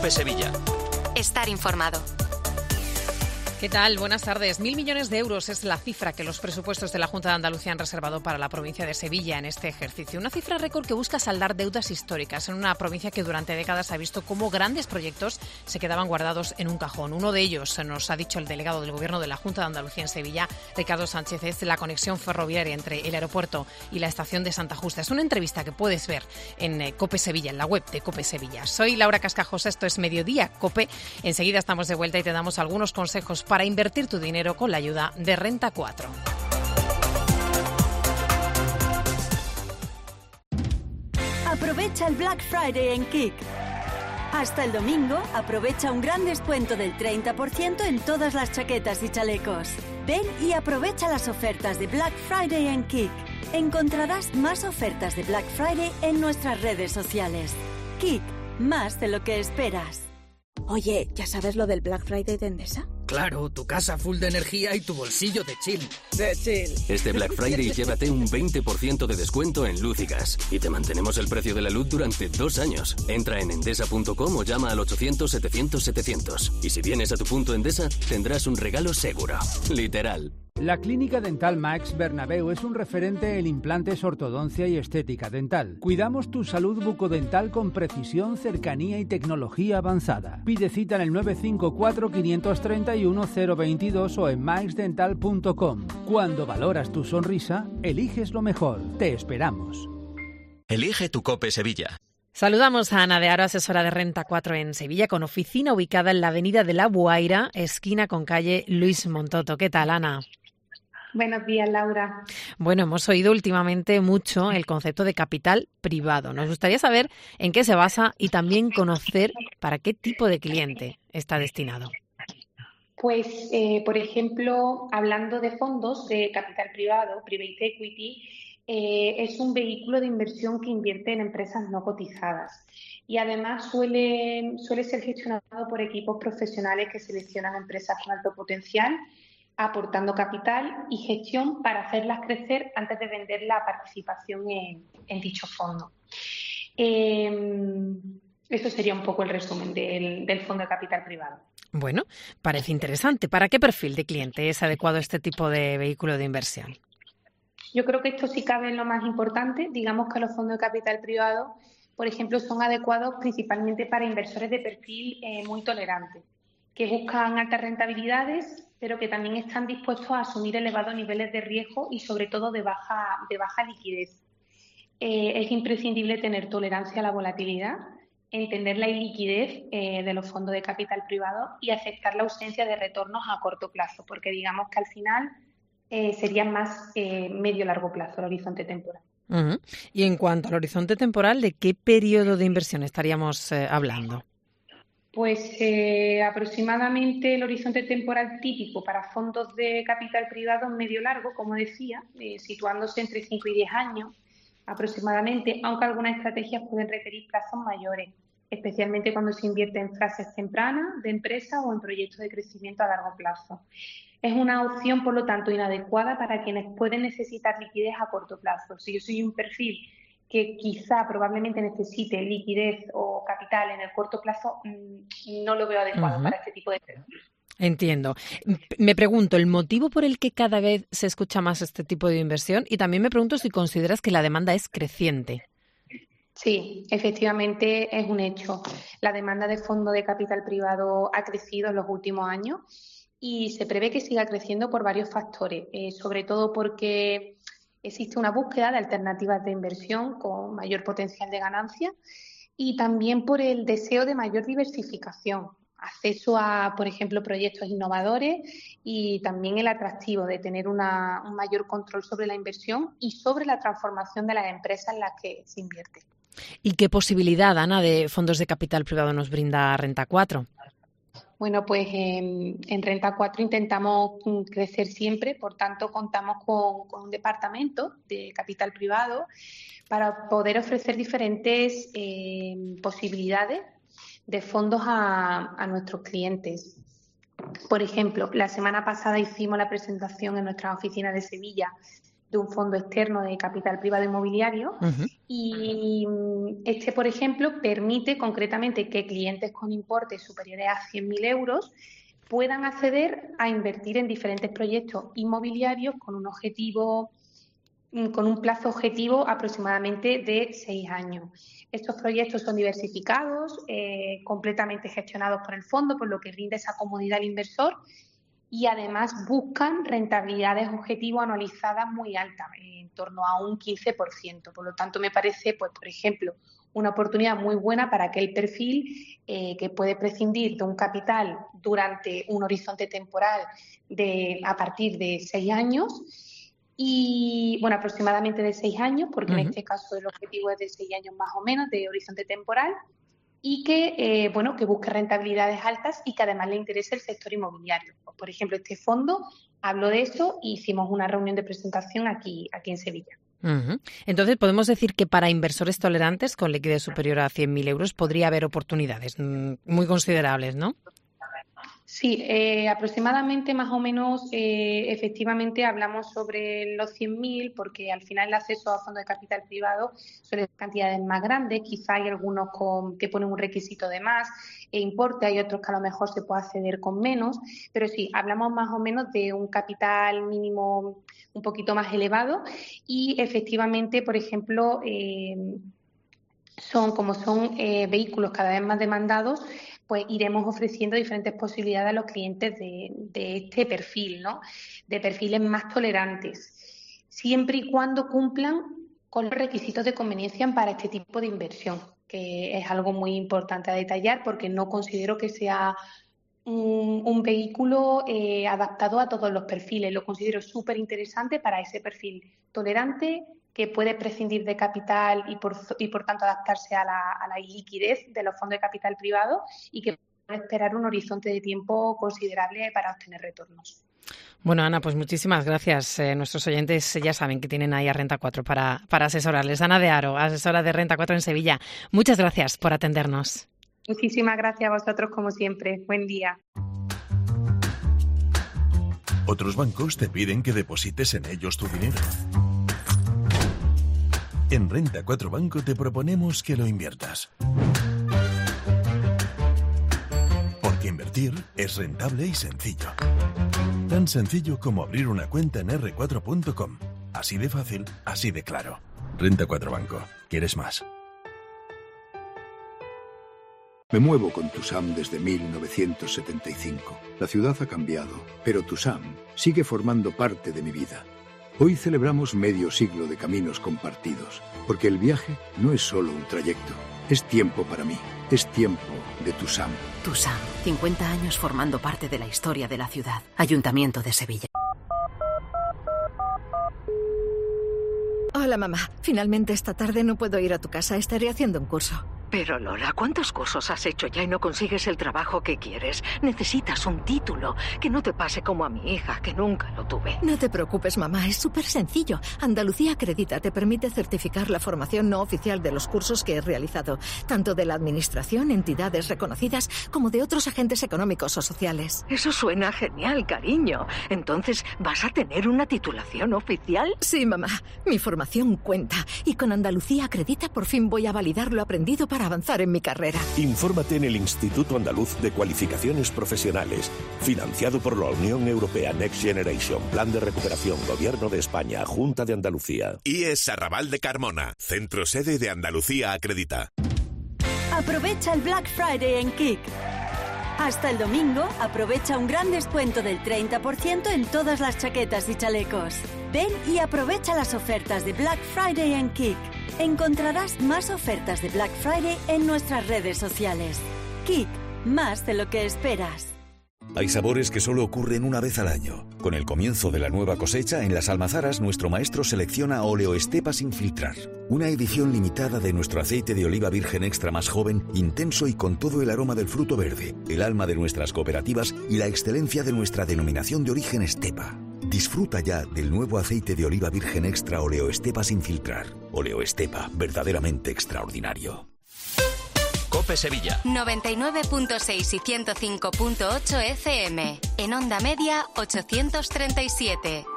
COPE Sevilla. Estar informado. ¿Qué tal? Buenas tardes. 1.000 millones de euros es la cifra que los presupuestos de la Junta de Andalucía han reservado para la provincia de Sevilla en este ejercicio. Una cifra récord que busca saldar deudas históricas en una provincia que durante décadas ha visto cómo grandes proyectos se quedaban guardados en un cajón. Uno de ellos, nos ha dicho el delegado del Gobierno de la Junta de Andalucía en Sevilla, Ricardo Sánchez, es la conexión ferroviaria entre el aeropuerto y la estación de Santa Justa. Es una entrevista que puedes ver en COPE Sevilla, en la web de COPE Sevilla. Soy Laura Cascajosa, esto es Mediodía COPE. Enseguida estamos de vuelta y te damos algunos consejos para invertir tu dinero con la ayuda de Renta 4. Aprovecha el Black Friday en Kik. Hasta el domingo, aprovecha un gran descuento del 30% en todas las chaquetas y chalecos. Ven y aprovecha las ofertas de Black Friday en Kik. Encontrarás más ofertas de Black Friday en nuestras redes sociales. Kik, más de lo que esperas. Oye, ¿ya sabes lo del Black Friday de Endesa? Claro, tu casa full de energía y tu bolsillo de chill. De chill. Este Black Friday llévate un 20% de descuento en luz y gas. Y te mantenemos el precio de la luz durante 2 años. Entra en endesa.com o llama al 800-700-700. Y si vienes a tu punto Endesa, tendrás un regalo seguro. Literal. La Clínica Dental Max Bernabéu es un referente en implantes, ortodoncia y estética dental. Cuidamos tu salud bucodental con precisión, cercanía y tecnología avanzada. Pide cita en el 954-531-022 o en maxdental.com. Cuando valoras tu sonrisa, eliges lo mejor. Te esperamos. Elige tu COPE Sevilla. Saludamos a Ana de Aro, asesora de Renta 4 en Sevilla, con oficina ubicada en la avenida de La Guaira, esquina con calle Luis Montoto. ¿Qué tal, Ana? Buenos días, Laura. Bueno, hemos oído últimamente mucho el concepto de capital privado. Nos gustaría saber en qué se basa y también conocer para qué tipo de cliente está destinado. Pues, por ejemplo, hablando de fondos de capital privado, private equity, es un vehículo de inversión que invierte en empresas no cotizadas y además suele ser gestionado por equipos profesionales que seleccionan empresas con alto potencial, aportando capital y gestión para hacerlas crecer antes de vender la participación en dicho fondo. Eso sería un poco el resumen del fondo de capital privado. Bueno, parece interesante. ¿Para qué perfil de cliente es adecuado este tipo de vehículo de inversión? Yo creo que esto sí cabe en lo más importante. Digamos que los fondos de capital privado, por ejemplo, son adecuados principalmente para inversores de perfil muy tolerante, que buscan altas rentabilidades, pero que también están dispuestos a asumir elevados niveles de riesgo y, sobre todo, de baja liquidez. Es imprescindible tener tolerancia a la volatilidad, entender la iliquidez de los fondos de capital privado y aceptar la ausencia de retornos a corto plazo, porque digamos que al final sería más medio-largo plazo el horizonte temporal. Uh-huh. Y en cuanto al horizonte temporal, ¿de qué periodo de inversión estaríamos hablando? Pues aproximadamente el horizonte temporal típico para fondos de capital privado medio largo, como decía, situándose entre 5 y 10 años aproximadamente, aunque algunas estrategias pueden requerir plazos mayores, especialmente cuando se invierte en fases tempranas de empresa o en proyectos de crecimiento a largo plazo. Es una opción, por lo tanto, inadecuada para quienes pueden necesitar liquidez a corto plazo. Si yo soy un perfil que quizá probablemente necesite liquidez o capital en el corto plazo, no lo veo adecuado para este tipo de perfil. Entiendo. Me pregunto, ¿el motivo por el que cada vez se escucha más este tipo de inversión? Y también me pregunto si consideras que la demanda es creciente. Sí, efectivamente es un hecho. La demanda de fondos de capital privado ha crecido en los últimos años y se prevé que siga creciendo por varios factores, sobre todo porque existe una búsqueda de alternativas de inversión con mayor potencial de ganancia y también por el deseo de mayor diversificación, acceso a, por ejemplo, proyectos innovadores y también el atractivo de tener un mayor control sobre la inversión y sobre la transformación de las empresas en las que se invierte. ¿Y qué posibilidad, Ana, de fondos de capital privado nos brinda Renta 4? Bueno, pues en Renta 4 intentamos crecer siempre, por tanto contamos con un departamento de capital privado para poder ofrecer diferentes posibilidades de fondos a nuestros clientes. Por ejemplo, la semana pasada hicimos la presentación en nuestra oficina de Sevilla de un fondo externo de capital privado inmobiliario. Y este, por ejemplo, permite concretamente que clientes con importes superiores a 100.000 euros puedan acceder a invertir en diferentes proyectos inmobiliarios con un plazo objetivo aproximadamente de 6 años. Estos proyectos son diversificados, completamente gestionados por el fondo, por lo que brinda esa comodidad al inversor, y además buscan rentabilidades objetivo anualizadas muy altas, en torno a un 15%. Por lo tanto, me parece, pues, por ejemplo, una oportunidad muy buena para aquel perfil que puede prescindir de un capital durante un horizonte temporal a partir de 6 años y, bueno, aproximadamente de 6 años, porque en este caso el objetivo es de 6 años más o menos de horizonte temporal, y que, que busque rentabilidades altas y que además le interese el sector inmobiliario. Por ejemplo, este fondo habló de eso y hicimos una reunión de presentación aquí en Sevilla. Entonces, podemos decir que para inversores tolerantes con liquidez superior a 100.000 euros podría haber oportunidades muy considerables, ¿no? Sí, aproximadamente más o menos, efectivamente hablamos sobre los 100.000 porque al final el acceso a fondos de capital privado suele ser cantidades más grandes, quizá hay algunos que ponen un requisito de más importe, hay otros que a lo mejor se puede acceder con menos, pero sí, hablamos más o menos de un capital mínimo un poquito más elevado y efectivamente, por ejemplo, son vehículos cada vez más demandados, pues iremos ofreciendo diferentes posibilidades a los clientes de este perfil, ¿no? De perfiles más tolerantes, siempre y cuando cumplan con los requisitos de conveniencia para este tipo de inversión, que es algo muy importante a detallar porque no considero que sea un vehículo adaptado a todos los perfiles. Lo considero súper interesante para ese perfil tolerante que puede prescindir de capital y por tanto adaptarse a la liquidez de los fondos de capital privado y que puede esperar un horizonte de tiempo considerable para obtener retornos. Bueno, Ana, pues muchísimas gracias. Nuestros oyentes ya saben que tienen ahí a Renta 4 para asesorarles. Ana de Haro, asesora de Renta 4 en Sevilla. Muchas gracias por atendernos. Muchísimas gracias a vosotros, como siempre. Buen día. Otros bancos te piden que deposites en ellos tu dinero. En Renta 4 Banco te proponemos que lo inviertas. Porque invertir es rentable y sencillo. Tan sencillo como abrir una cuenta en r4.com. Así de fácil, así de claro. Renta 4 Banco. ¿Quieres más? Me muevo con Tusam desde 1975. La ciudad ha cambiado, pero Tusam sigue formando parte de mi vida. Hoy celebramos medio siglo de caminos compartidos, porque el viaje no es solo un trayecto, es tiempo para mí, es tiempo de Tusam. Tusam, 50 años formando parte de la historia de la ciudad. Ayuntamiento de Sevilla. Hola, mamá. Finalmente esta tarde no puedo ir a tu casa, estaré haciendo un curso. Pero Lola, ¿cuántos cursos has hecho ya y no consigues el trabajo que quieres? Necesitas un título. Que no te pase como a mi hija, que nunca lo tuve. No te preocupes, mamá, es súper sencillo. Andalucía Acredita te permite certificar la formación no oficial de los cursos que he realizado, tanto de la administración, entidades reconocidas, como de otros agentes económicos o sociales. Eso suena genial, cariño. Entonces, ¿vas a tener una titulación oficial? Sí, mamá. Mi formación cuenta. Y con Andalucía Acredita por fin voy a validar lo aprendido para avanzar en mi carrera. Infórmate en el Instituto Andaluz de Cualificaciones Profesionales, financiado por la Unión Europea Next Generation, Plan de Recuperación, Gobierno de España, Junta de Andalucía. IES Arrabal de Carmona, centro sede de Andalucía Acredita. Aprovecha el Black Friday en Kik. Hasta el domingo, aprovecha un gran descuento del 30% en todas las chaquetas y chalecos. Ven y aprovecha las ofertas de Black Friday en Kik. Encontrarás más ofertas de Black Friday en nuestras redes sociales. Kik, más de lo que esperas. Hay sabores que solo ocurren una vez al año. Con el comienzo de la nueva cosecha, en las almazaras, nuestro maestro selecciona Oleo Estepa sin filtrar. Una edición limitada de nuestro aceite de oliva virgen extra más joven, intenso y con todo el aroma del fruto verde, el alma de nuestras cooperativas y la excelencia de nuestra denominación de origen Estepa. Disfruta ya del nuevo aceite de oliva virgen extra Oleo Estepa sin filtrar. Oleo Estepa, verdaderamente extraordinario. COPE Sevilla 99.6 y 105.8 FM. En onda media 837.